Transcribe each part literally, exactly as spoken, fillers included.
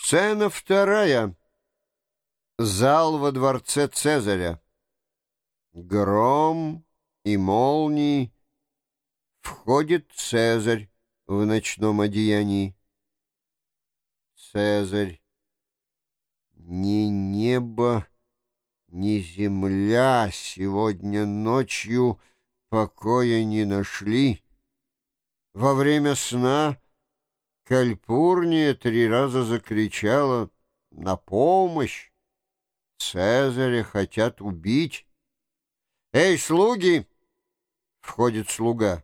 Сцена вторая. Зал во дворце Цезаря. Гром и молнии. Входит Цезарь в ночном одеянии. Цезарь. Ни небо, ни земля сегодня ночью покоя не нашли. Во время сна Кальпурния три раза закричала «На помощь! Цезаря хотят убить!» «Эй, слуги!» — входит слуга.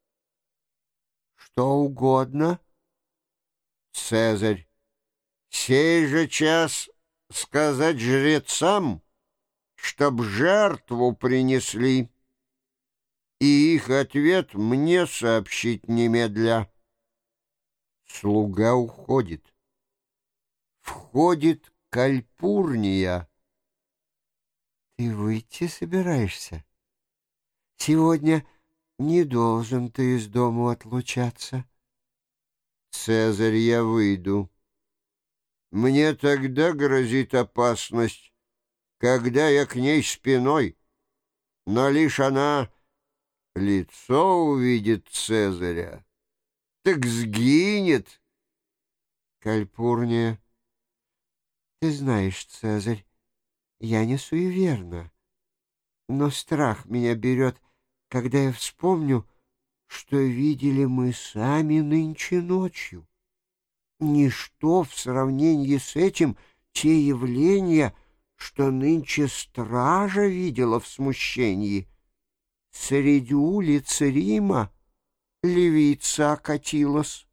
«Что угодно?» Цезарь. «Сей же час сказать жрецам, чтоб жертву принесли, и их ответ мне сообщить немедля». Слуга уходит. Входит Кальпурния. «Ты выйти собираешься? Сегодня не должен ты из дому отлучаться». «Цезарь, я выйду. Мне тогда грозит опасность, когда я к ней спиной, но лишь она лицо увидит Цезаря, так сгинет». Кальпурния. «Ты знаешь, Цезарь, я не суеверна, но страх меня берет, когда я вспомню, что видели мы сами нынче ночью. Ничто в сравнении с этим те явления, что нынче стража видела в смущении. Среди улиц Рима левица окатилась,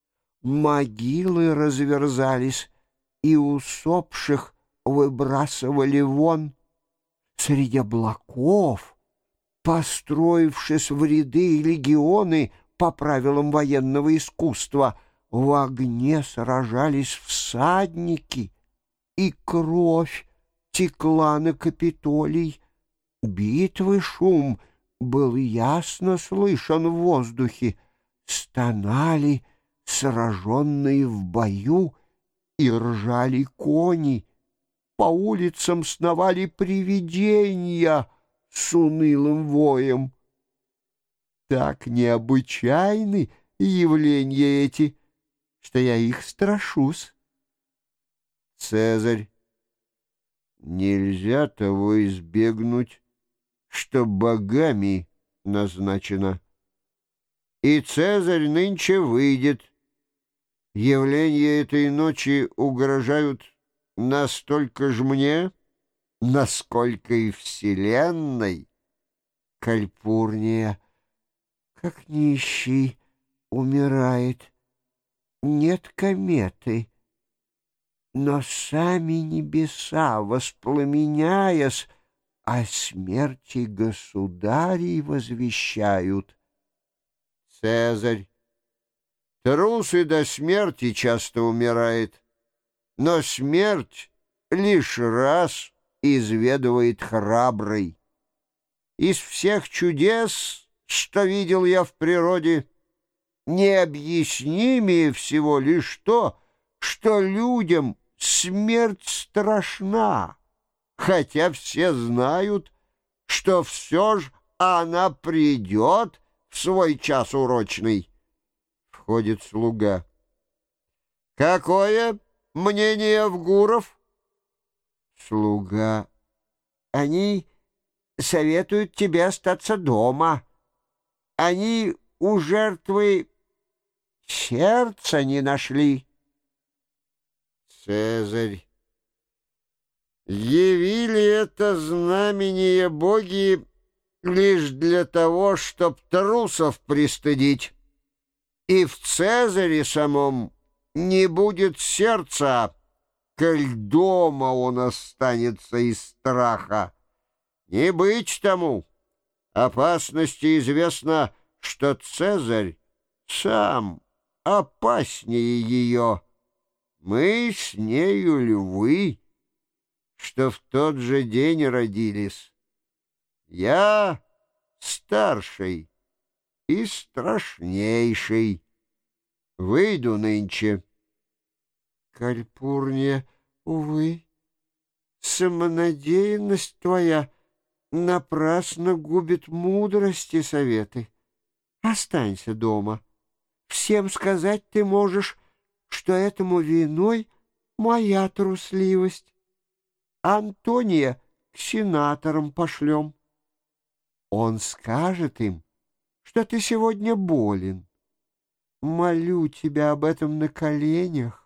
могилы разверзались, и усопших выбрасывали вон. Среди облаков, построившись в ряды и легионы по правилам военного искусства, в огне сражались всадники, и кровь текла на Капитолий. Битвы шум был ясно слышен в воздухе, стонали сраженные в бою и ржали кони. По улицам сновали привидения с унылым воем. Так необычайны явления эти, что я их страшусь. Цезарь. Нельзя того избегнуть, что богами назначено. И Цезарь нынче выйдет. Явления этой ночи угрожают настолько ж мне, насколько и вселенной. Кальпурния. Как нищий умирает. Нет кометы, но сами небеса, воспламеняясь, о смерти государей возвещают. Цезарь. Трус и до смерти часто умирает, но смерть лишь раз изведывает храбрый. Из всех чудес, что видел я в природе, необъяснимее всего лишь то, что людям смерть страшна, хотя все знают, что все ж она придет в свой час урочный. Входит слуга. Какое мнение Авгуров? Слуга. Они советуют тебе остаться дома. Они у жертвы сердца не нашли. Цезарь. Явили это знамение боги лишь для того, чтоб трусов пристыдить. И в Цезаре самом не будет сердца, коль дома он останется из страха. Не быть тому. Опасности известно, что Цезарь сам опаснее ее. Мы с нею львы, что в тот же день родились. Я старший и страшнейший. Выйду нынче. Кальпурния, увы, самонадеянность твоя напрасно губит мудрость и советы. Останься дома. Всем сказать ты можешь, что этому виной моя трусливость. Антония к сенаторам пошлем. Он скажет им, что ты сегодня болен. Молю тебя об этом на коленях.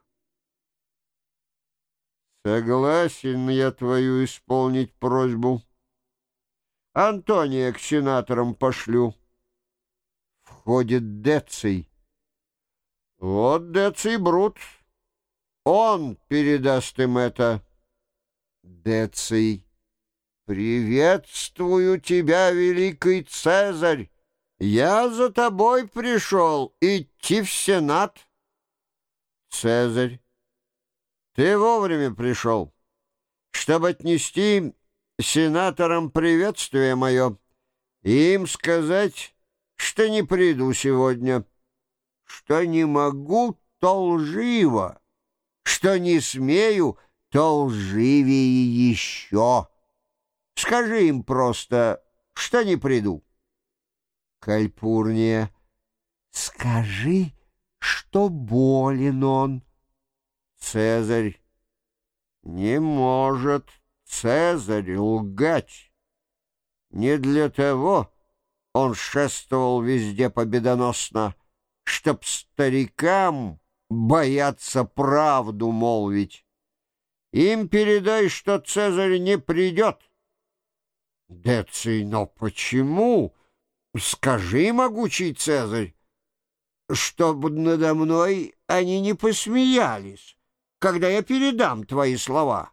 Согласен я твою исполнить просьбу. Антония к сенаторам пошлю. Входит Деций. Вот Деций Брут. Он передаст им это. Деций. Приветствую тебя, великий Цезарь. Я за тобой пришел идти в Сенат. Цезарь. Ты вовремя пришел, чтобы отнести сенаторам приветствие мое и им сказать, что не приду сегодня, что не могу, то лживо, что не смею, то лживее еще. Скажи им просто, что не приду. Кальпурния. Скажи, что болен он. Цезарь. Не может Цезарь лгать. Не для того он шествовал везде победоносно, чтоб старикам бояться правду молвить. Им передай, что Цезарь не придет. Деций, но почему? Скажи, могучий Цезарь, чтобы надо мной они не посмеялись, когда я передам твои слова.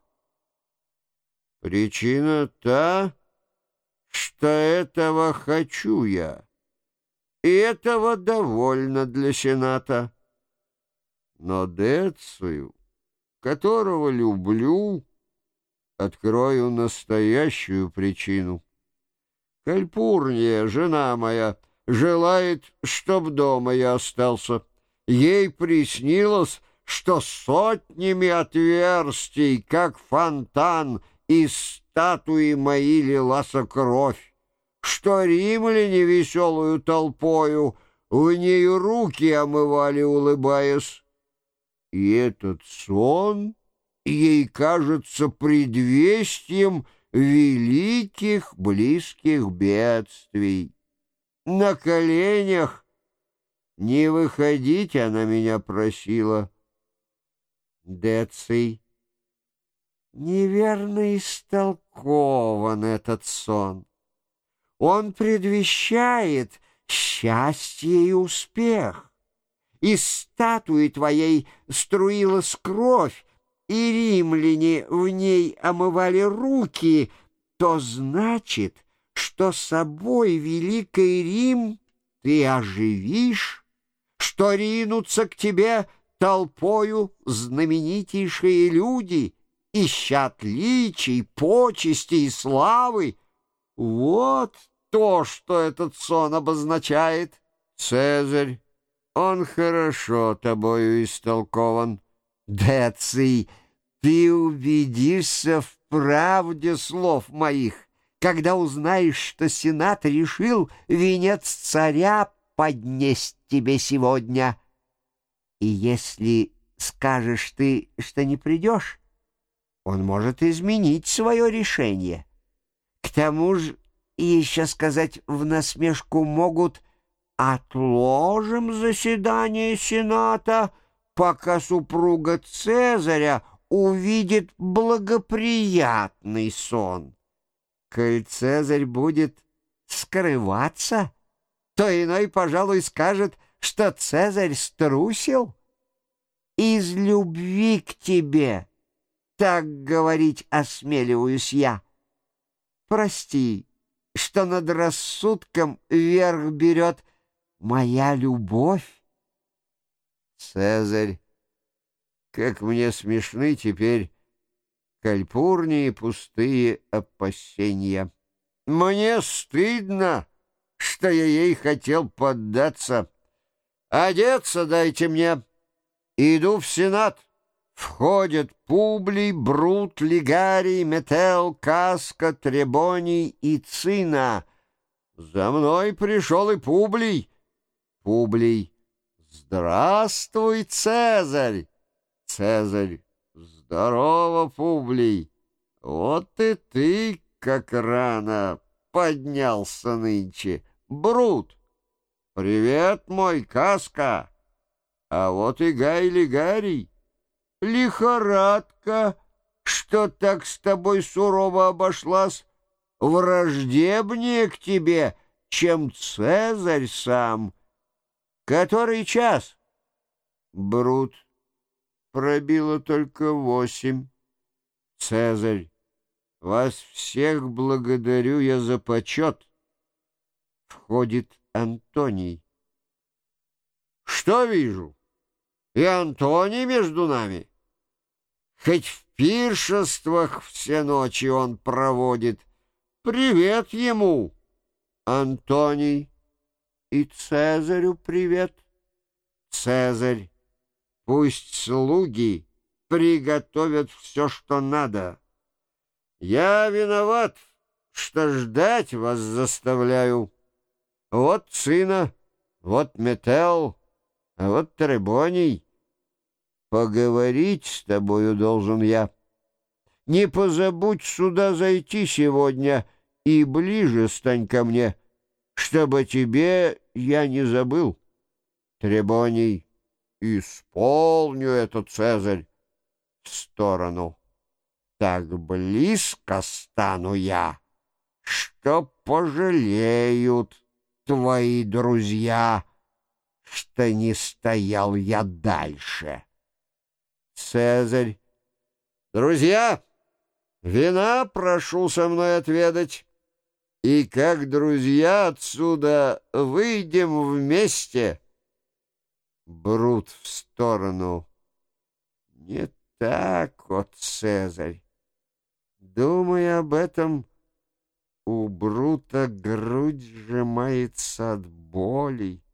Причина та, что этого хочу я, и этого довольно для Сената. Но Децию, которого люблю, открою настоящую причину. Кальпурния, жена моя, желает, чтоб дома я остался. Ей приснилось, что сотнями отверстий, как фонтан, из статуи моей лилась кровь, что римляне веселую толпою в нею руки омывали, улыбаясь. И этот сон ей кажется предвестием великих близких бедствий. На коленях не выходить она меня просила. Деций. Неверно истолкован этот сон. Он предвещает счастье и успех. Из статуи твоей струилась кровь, и римляне в ней омывали руки, то значит, что собой великий Рим ты оживишь, что ринутся к тебе толпою знаменитейшие люди, ища отличий, почестей и славы. Вот то, что этот сон обозначает. Цезарь, он хорошо тобою истолкован. Деций, ты убедишься в правде слов моих, когда узнаешь, что Сенат решил венец царя поднесть тебе сегодня. И если скажешь ты, что не придешь, он может изменить свое решение. К тому же, еще сказать в насмешку могут: отложим заседание Сената, пока супруга Цезаря увидит благоприятный сон. Коль Цезарь будет скрываться, то иной, пожалуй, скажет, что Цезарь струсил. Из любви к тебе, так говорить осмеливаюсь я. Прости, что над рассудком верх берет моя любовь. Цезарь, как мне смешны теперь Кальпурнии пустые опасения. Мне стыдно, что я ей хотел поддаться. Одеться дайте мне. Иду в Сенат, в Входят Публий, Брут, Лигарий, Метел, Каска, Требоний и Цина. За мной пришел и Публий. Публий: «Здравствуй, Цезарь!» Цезарь: «Здорово, Публий! Вот и ты, как рано, поднялся нынче. Брут: привет, мой Каска! А вот и Гай Лигарий. Лихорадка, что так с тобой сурово обошлась, враждебнее к тебе, чем Цезарь сам. Который час?» Брут: «Пробило только восемь». Цезарь: «Вас всех благодарю я за почет». Входит Антоний. «Что вижу? И Антоний между нами? Хоть в пиршествах все ночи он проводит. Привет ему!» Антоний: «И Цезарю привет». Цезарь: «Пусть слуги приготовят все, что надо. Я виноват, что ждать вас заставляю. Вот Цина, вот Метел, а вот Требоний. Поговорить с тобою должен я. Не позабудь сюда зайти сегодня и ближе стань ко мне, чтобы тебе я не забыл». Требоний: «Исполню это, Цезарь». В сторону: «Так близко стану я, что пожалеют твои друзья, что не стоял я дальше». Цезарь: «Друзья, вина прошу со мной отведать, и как друзья отсюда выйдем вместе». Брут в сторону: «Не так, о Цезарь. Думая об этом, у Брута грудь сжимается от боли.